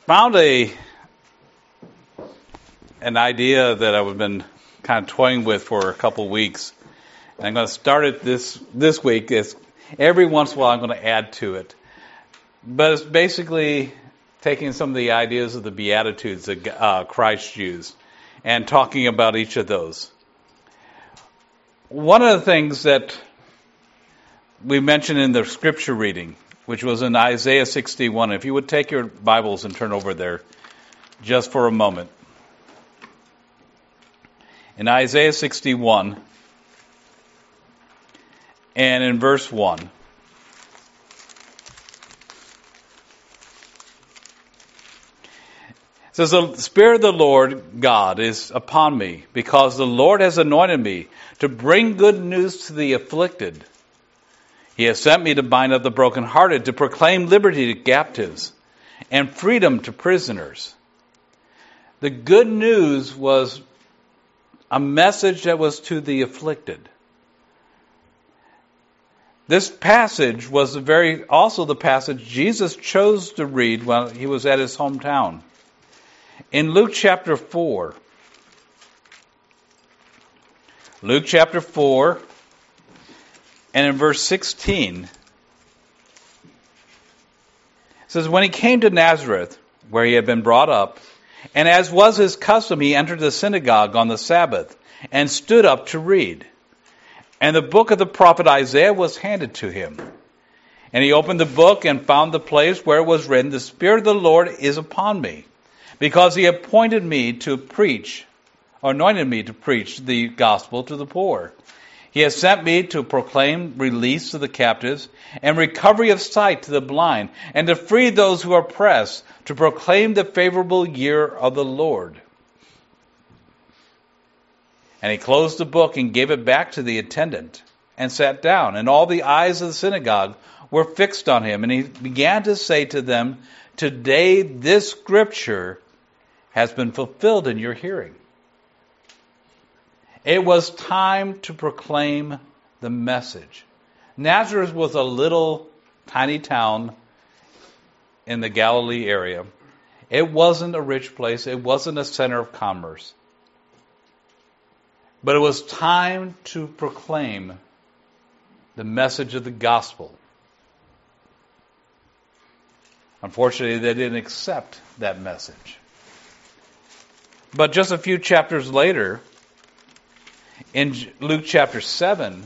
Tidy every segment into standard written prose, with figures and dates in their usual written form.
found an idea that I've been kind of toying with for a couple of weeks. And I'm going to start it this week. Every once in a while I'm going to add to it. But it's basically taking some of the ideas of the Beatitudes that Christ used and talking about each of those. One of the things that we mentioned in the scripture reading, which was in Isaiah 61. If you would take your Bibles and turn over there just for a moment. In Isaiah 61 and in verse 1. It says, "The Spirit of the Lord God is upon me, because the Lord has anointed me to bring good news to the afflicted. He has sent me to bind up the brokenhearted, to proclaim liberty to captives and freedom to prisoners." The good news was a message that was to the afflicted. This passage was also the passage Jesus chose to read while he was at his hometown. In Luke chapter 4, and in verse 16, it says, "When he came to Nazareth, where he had been brought up, and as was his custom, he entered the synagogue on the Sabbath and stood up to read. And the book of the prophet Isaiah was handed to him. And he opened the book and found the place where it was written, 'The Spirit of the Lord is upon me, because he anointed me to preach the gospel to the poor. He has sent me to proclaim release to the captives and recovery of sight to the blind, and to free those who are oppressed, to proclaim the favorable year of the Lord.' And he closed the book and gave it back to the attendant and sat down. And all the eyes of the synagogue were fixed on him. And he began to say to them, 'Today this scripture has been fulfilled in your hearing.'" It was time to proclaim the message. Nazareth was a little tiny town in the Galilee area. It wasn't a rich place. It wasn't a center of commerce. But it was time to proclaim the message of the gospel. Unfortunately, they didn't accept that message. But just a few chapters later, in Luke chapter 7,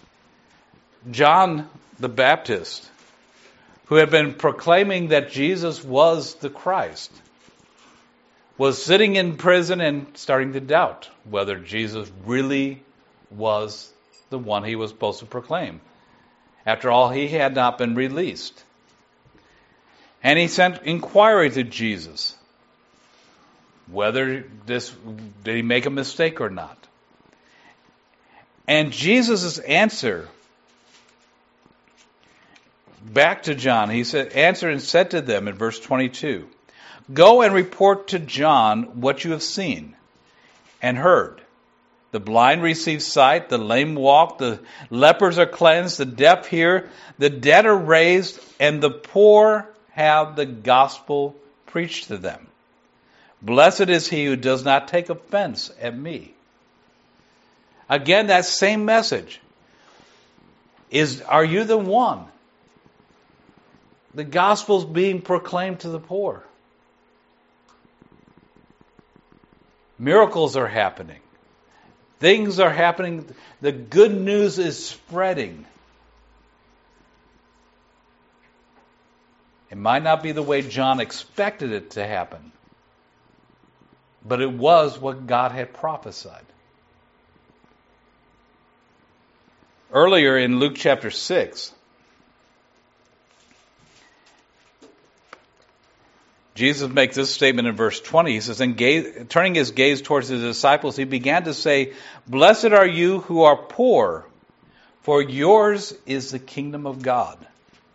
John the Baptist, who had been proclaiming that Jesus was the Christ, was sitting in prison and starting to doubt whether Jesus really was the one he was supposed to proclaim. After all, he had not been released. And he sent inquiry to Jesus, did he make a mistake or not? And Jesus' answer back to John, he answered and said to them in verse 22, "Go and report to John what you have seen and heard. The blind receive sight, the lame walk, the lepers are cleansed, the deaf hear, the dead are raised, and the poor have the gospel preached to them. Blessed is he who does not take offense at me." Again, that same message are you the one? The gospel's being proclaimed to the poor. Miracles are happening. Things are happening. The good news is spreading. It might not be the way John expected it to happen, but it was what God had prophesied. Earlier in Luke chapter 6, Jesus makes this statement in verse 20. He says, "And turning his gaze towards his disciples, he began to say, 'Blessed are you who are poor, for yours is the kingdom of God.'"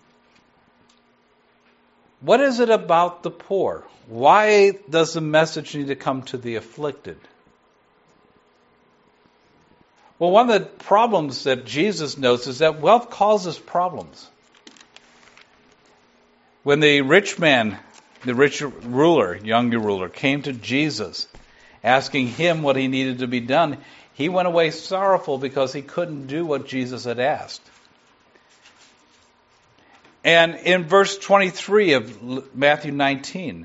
What is it about the poor? Why does the message need to come to the afflicted? Well, one of the problems that Jesus notes is that wealth causes problems. When the rich man the rich ruler, young ruler, came to Jesus asking him what he needed to be done, he went away sorrowful because he couldn't do what Jesus had asked. And in verse 23 of Matthew 19,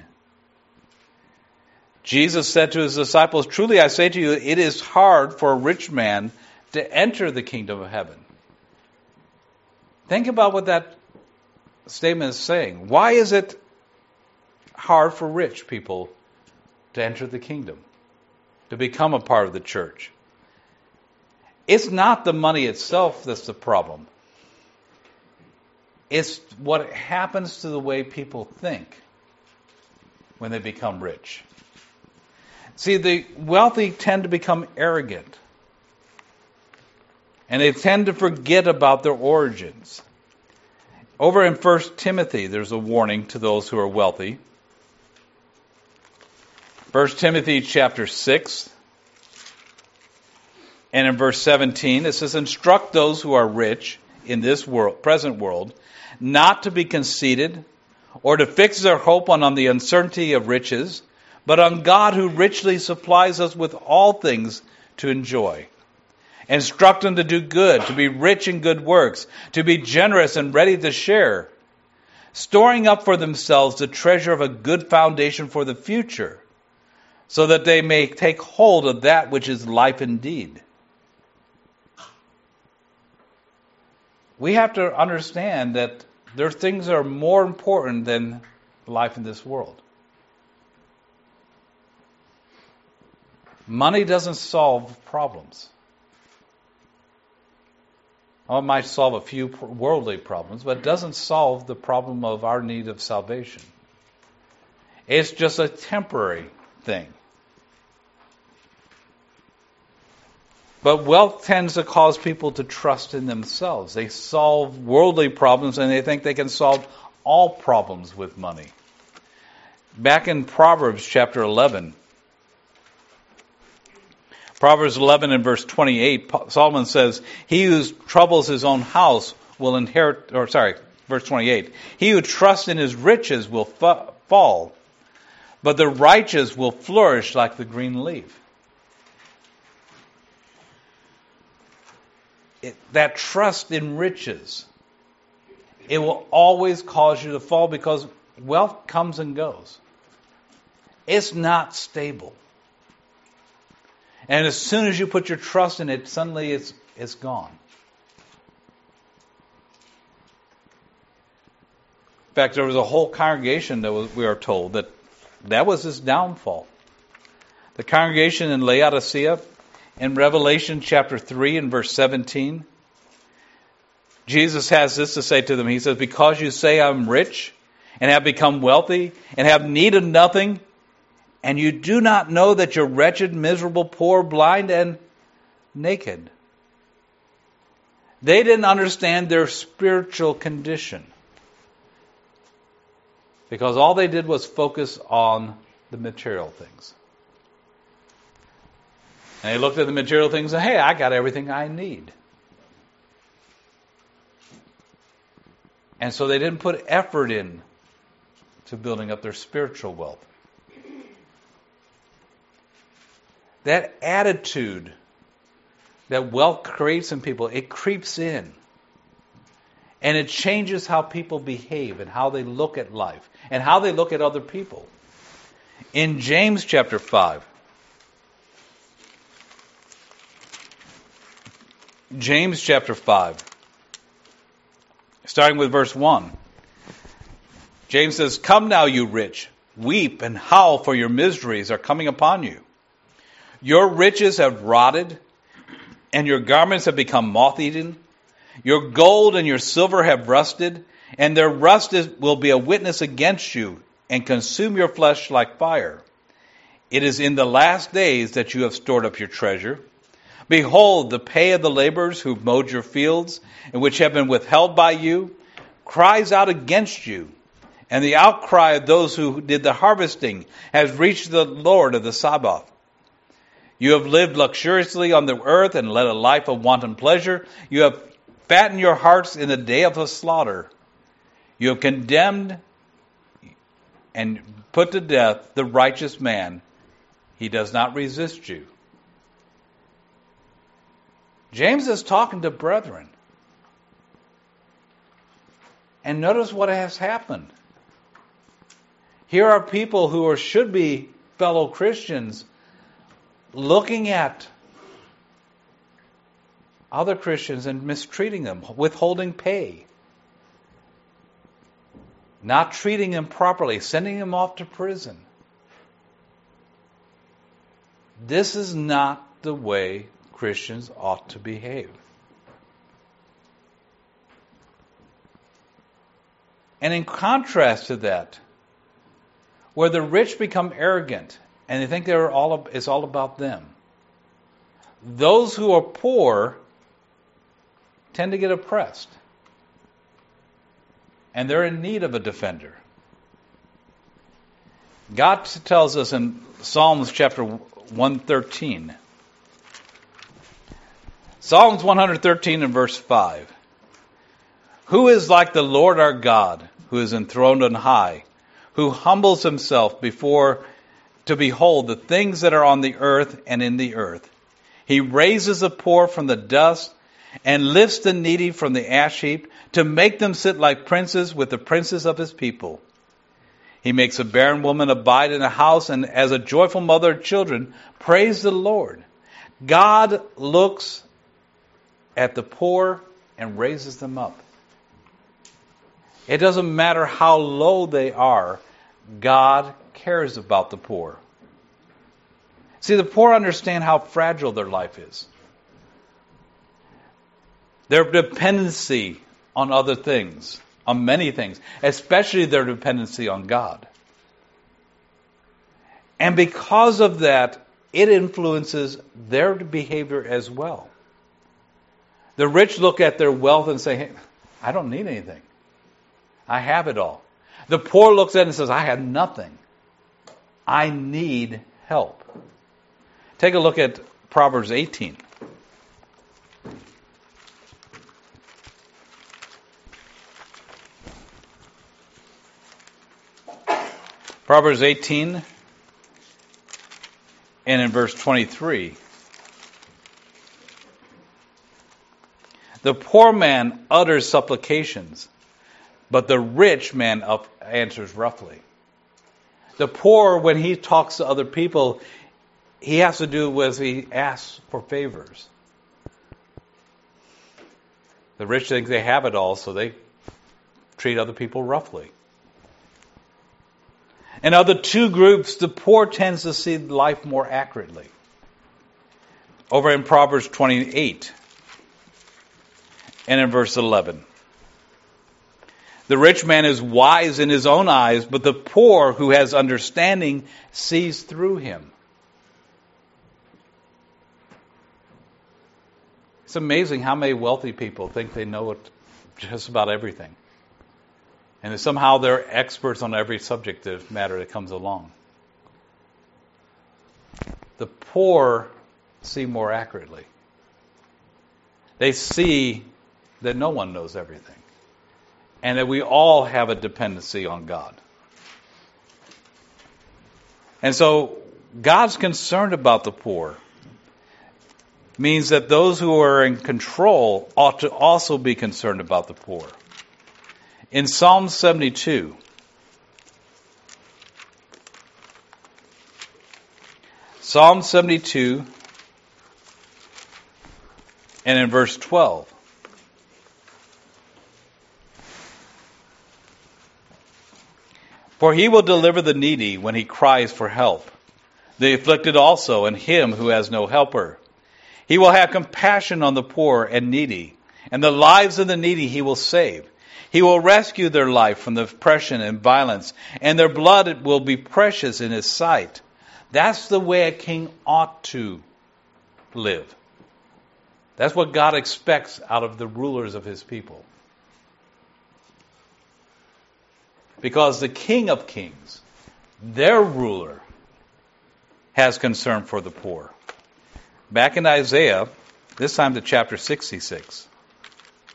Jesus said to his disciples, "Truly I say to you, it is hard for a rich man to enter the kingdom of heaven." Think about what that statement is saying. Why is it hard for rich people to enter the kingdom, to become a part of the church? It's not the money itself that's the problem. It's what happens to the way people think when they become rich. See, the wealthy tend to become arrogant. And they tend to forget about their origins. Over in 1 Timothy, there's a warning to those who are wealthy. 1 Timothy chapter 6, and in verse 17, it says, "Instruct those who are rich in this world, present world, not to be conceited, or to fix their hope on the uncertainty of riches, but on God who richly supplies us with all things to enjoy. Instruct them to do good, to be rich in good works, to be generous and ready to share, storing up for themselves the treasure of a good foundation for the future, so that they may take hold of that which is life indeed." We have to understand that there are things that are more important than life in this world. Money doesn't solve problems. Well, it might solve a few worldly problems, but it doesn't solve the problem of our need of salvation. It's just a temporary thing. But wealth tends to cause people to trust in themselves. They solve worldly problems and they think they can solve all problems with money. Back in Proverbs chapter 11, Proverbs 11 and verse 28, Solomon says, "He who troubles his own house will inherit," verse 28, "He who trusts in his riches will fall, but the righteous will flourish like the green leaf." That trust in riches, it will always cause you to fall because wealth comes and goes. It's not stable. And as soon as you put your trust in it, suddenly it's gone. In fact, there was a whole congregation we are told that was his downfall. The congregation in Laodicea, in Revelation chapter 3 and verse 17, Jesus has this to say to them. He says, "Because you say I'm rich and have become wealthy and have need of nothing, and you do not know that you're wretched, miserable, poor, blind, and naked." They didn't understand their spiritual condition because all they did was focus on the material things. And they looked at the material things and, hey, I got everything I need. And so they didn't put effort in to building up their spiritual wealth. That attitude that wealth creates in people, it creeps in. And it changes how people behave and how they look at life and how they look at other people. In James chapter 5, starting with verse 1, James says, "Come now, you rich, weep and howl, for your miseries are coming upon you. Your riches have rotted, and your garments have become moth-eaten. Your gold and your silver have rusted, and their rust will be a witness against you and consume your flesh like fire. It is in the last days that you have stored up your treasure. Behold, the pay of the laborers who mowed your fields, and which have been withheld by you, cries out against you. And the outcry of those who did the harvesting has reached the Lord of the Sabaoth. You have lived luxuriously on the earth and led a life of wanton pleasure. You have fattened your hearts in the day of the slaughter. You have condemned and put to death the righteous man, he does not resist you. James is talking to brethren. And notice what has happened. Here are people who should be fellow Christians looking at other Christians and mistreating them, withholding pay, not treating them properly, sending them off to prison. This is not the way Christians ought to behave. And in contrast to that, where the rich become arrogant and they think it's all about them, those who are poor tend to get oppressed. And they're in need of a defender. God tells us in Psalms chapter 113. Psalms 113 and verse 5. Who is like the Lord our God, who is enthroned on high, who humbles himself to behold the things that are on the earth and in the earth? He raises the poor from the dust and lifts the needy from the ash heap to make them sit like princes with the princes of his people. He makes a barren woman abide in a house, and as a joyful mother of children, praise the Lord. God looks at the poor and raises them up. It doesn't matter how low they are, God cares about the poor. See, the poor understand how fragile their life is. Their dependency on other things, on many things, especially their dependency on God. And because of that, it influences their behavior as well. The rich look at their wealth and say, hey, I don't need anything. I have it all. The poor looks at it and says, I have nothing. I need help. Take a look at Proverbs 18. Proverbs 18 and in verse 23. The poor man utters supplications, but the rich man answers roughly. The poor, when he talks to other people, he has to do with he asks for favors. The rich think they have it all, so they treat other people roughly. And of the two groups, the poor tends to see life more accurately. Over in Proverbs 28 and in verse 11. The rich man is wise in his own eyes, but the poor who has understanding sees through him. It's amazing how many wealthy people think they know just about everything. And somehow they're experts on every subject matter that comes along. The poor see more accurately. They see that no one knows everything. And that we all have a dependency on God. And so God's concerned about the poor means that those who are in control ought to also be concerned about the poor. In Psalm 72, Psalm 72 and in verse 12. For he will deliver the needy when he cries for help, the afflicted also, and him who has no helper. He will have compassion on the poor and needy, and the lives of the needy he will save. He will rescue their life from the oppression and violence, and their blood will be precious in his sight. That's the way a king ought to live. That's what God expects out of the rulers of his people. Because the King of Kings, their ruler, has concern for the poor. Back in Isaiah, this time to chapter 66.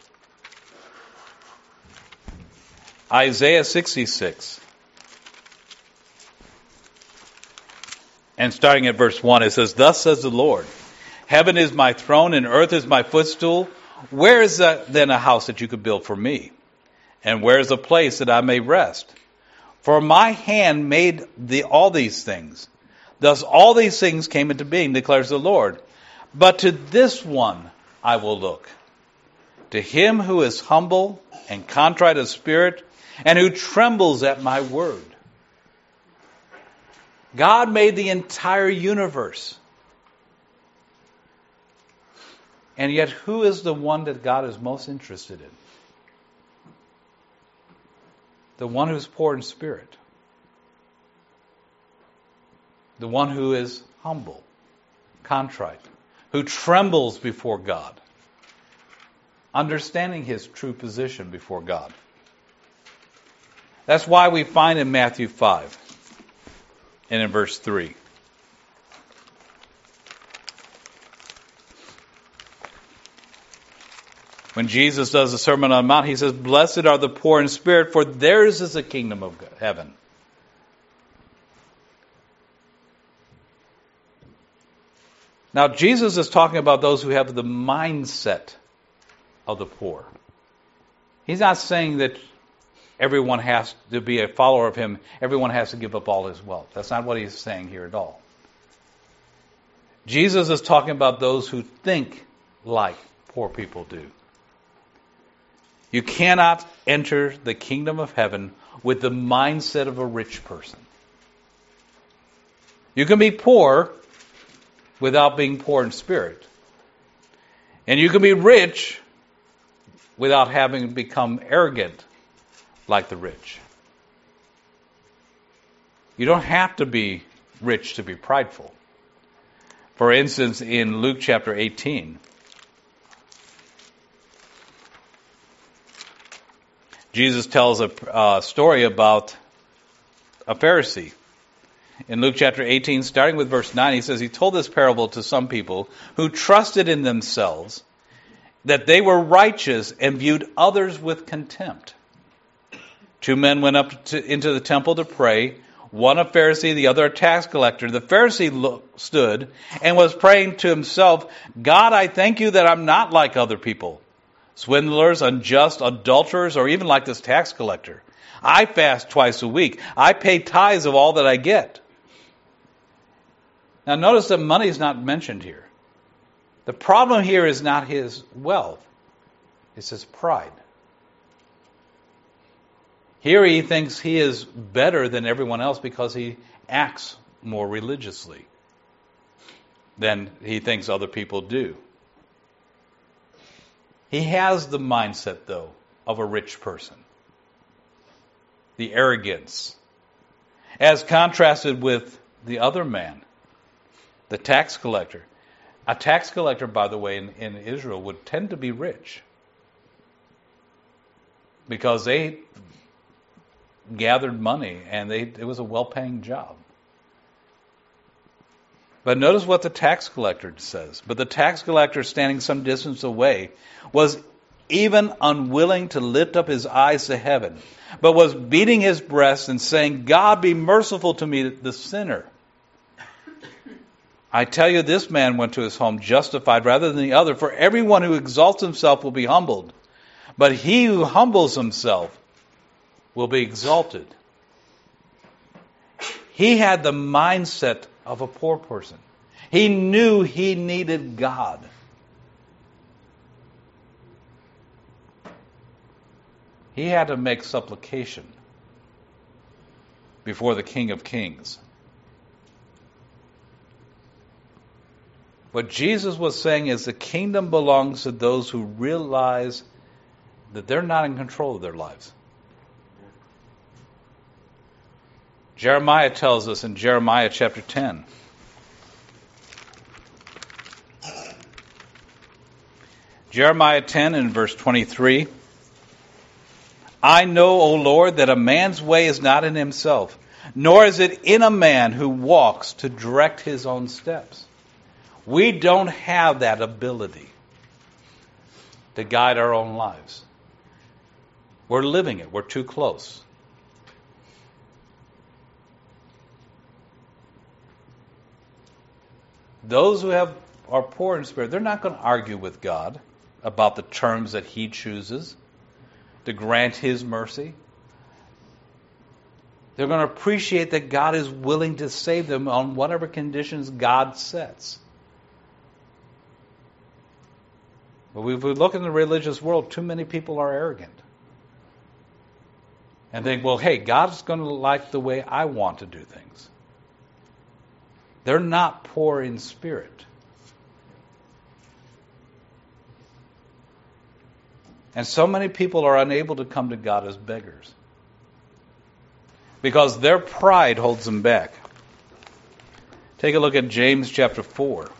Isaiah 66. And starting at verse 1, it says, "Thus says the Lord, heaven is my throne and earth is my footstool. Where is then a house that you could build for me? And where is a place that I may rest? For my hand made all these things. Thus all these things came into being, declares the Lord. But to this one I will look, to him who is humble and contrite of spirit, and who trembles at my word." God made the entire universe. And yet, who is the one that God is most interested in? The one who's poor in spirit. The one who is humble, contrite, who trembles before God, understanding his true position before God. That's why we find in Matthew 5 and in verse 3. When Jesus does the Sermon on the Mount, he says, "Blessed are the poor in spirit, for theirs is the kingdom of heaven." Now, Jesus is talking about those who have the mindset of the poor. He's not saying that everyone has to be a follower of him, everyone has to give up all his wealth. That's not what he's saying here at all. Jesus is talking about those who think like poor people do. You cannot enter the kingdom of heaven with the mindset of a rich person. You can be poor without being poor in spirit. And you can be rich without having become arrogant like the rich. You don't have to be rich to be prideful. For instance, in Luke chapter 18, Jesus tells a story about a Pharisee. In Luke chapter 18, starting with verse 9, he says, he told this parable to some people who trusted in themselves that they were righteous and viewed others with contempt. Two men went up into the temple to pray, one a Pharisee, the other a tax collector. The Pharisee stood and was praying to himself, "God, I thank you that I'm not like other people, swindlers, unjust, adulterers, or even like this tax collector. I fast twice a week. I pay tithes of all that I get." Now notice that money is not mentioned here. The problem here is not his wealth. It's his pride. Here he thinks he is better than everyone else because he acts more religiously than he thinks other people do. He has the mindset, though, of a rich person. The arrogance. As contrasted with the other man, the tax collector. A tax collector, by the way, in Israel would tend to be rich because they gathered money and it was a well-paying job. But notice what the tax collector says. But the tax collector, standing some distance away, was even unwilling to lift up his eyes to heaven, but was beating his breast and saying, "God, be merciful to me, the sinner." I tell you, this man went to his home justified rather than the other, for everyone who exalts himself will be humbled, but he who humbles himself will be exalted. He had the mindset of a poor person. He knew he needed God. He had to make supplication before the King of Kings. What Jesus was saying is the kingdom belongs to those who realize that they're not in control of their lives. Jeremiah tells us in Jeremiah chapter 10. Jeremiah 10 and verse 23. "I know, O Lord, that a man's way is not in himself, nor is it in a man who walks to direct his own steps." We don't have that ability to guide our own lives. We're living it. We're too close. Those who are poor in spirit, they're not going to argue with God about the terms that He chooses to grant His mercy. They're going to appreciate that God is willing to save them on whatever conditions God sets. But if we look in the religious world, too many people are arrogant. And think, well, hey, God's going to like the way I want to do things. They're not poor in spirit. And so many people are unable to come to God as beggars because their pride holds them back. Take a look at James chapter 4.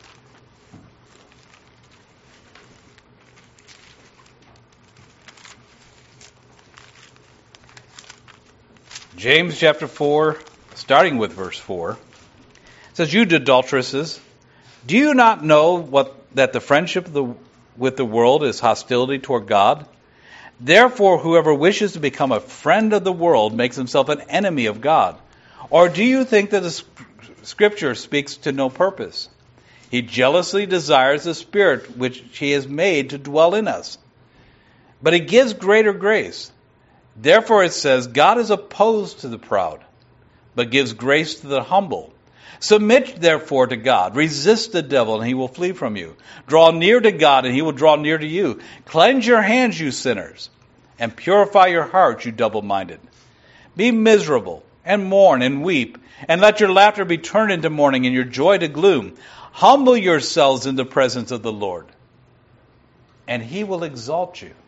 James chapter 4, starting with verse 4, says, "You adulteresses, do you not know that the friendship with the world is hostility toward God? Therefore, whoever wishes to become a friend of the world makes himself an enemy of God. Or do you think that the Scripture speaks to no purpose? He jealously desires the Spirit which He has made to dwell in us. But He gives greater grace. Therefore it says, God is opposed to the proud, but gives grace to the humble. Submit therefore to God. Resist the devil, and he will flee from you. Draw near to God, and He will draw near to you. Cleanse your hands, you sinners, and purify your hearts, you double-minded. Be miserable, and mourn, and weep, and let your laughter be turned into mourning, and your joy to gloom. Humble yourselves in the presence of the Lord, and He will exalt you."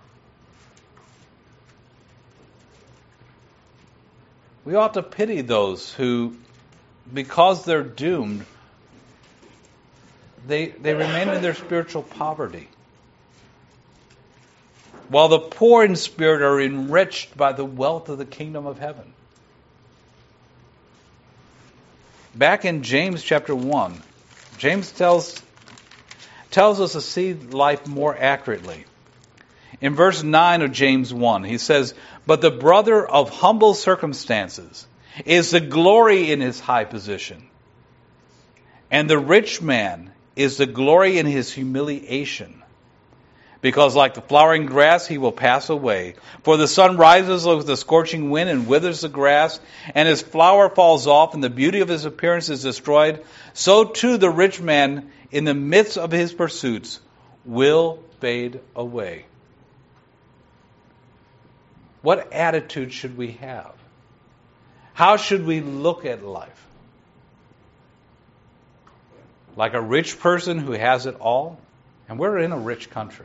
We ought to pity those who, because they're doomed, they remain in their spiritual poverty, while the poor in spirit are enriched by the wealth of the kingdom of heaven. Back in James chapter 1, James tells us to see life more accurately. In verse 9 of James 1, he says, "But the brother of humble circumstances is the glory in his high position, and the rich man is the glory in his humiliation. Because like the flowering grass he will pass away. For the sun rises with a scorching wind and withers the grass, and his flower falls off, and the beauty of his appearance is destroyed. So too the rich man in the midst of his pursuits will fade away." What attitude should we have? How should we look at life? Like a rich person who has it all? And we're in a rich country.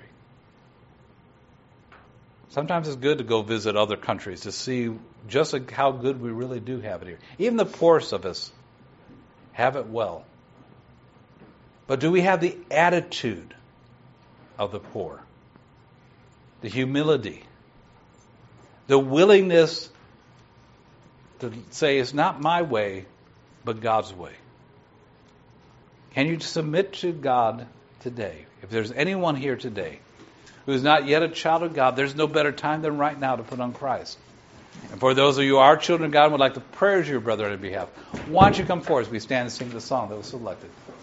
Sometimes it's good to go visit other countries to see just how good we really do have it here. Even the poorest of us have it well. But do we have the attitude of the poor? The humility? The willingness to say, it's not my way, but God's way. Can you submit to God today? If there's anyone here today who is not yet a child of God, there's no better time than right now to put on Christ. And for those of you who are children of God and would like to pray as your brother on your behalf, why don't you come forward as we stand and sing the song that was selected.